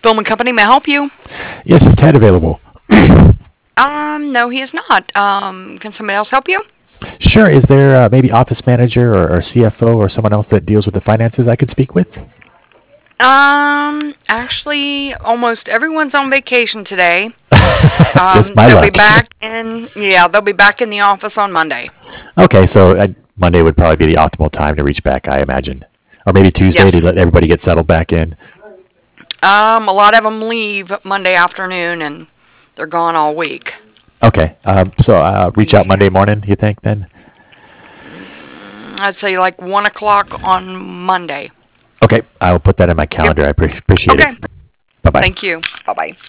Spillman Company, may I help you? Yes, is Ted available? No, he is not. Can somebody else help you? Sure. Is there maybe office manager or CFO or someone else that deals with the finances I could speak with? Actually, almost everyone's on vacation today. Just my They'll be luck. back in, yeah, they'll be back in the office on Monday. Okay, so Monday would probably be the optimal time to reach back, I imagine. Or maybe Tuesday to Yes. let everybody get settled back in. A lot of them leave Monday afternoon and they're gone all week. Okay, so reach out Yeah. Monday morning, you think, then? I'd say like 1 o'clock on Monday. Okay, I will put that in my Yep. calendar. I appreciate it. Okay. Bye bye. Thank you. Bye bye.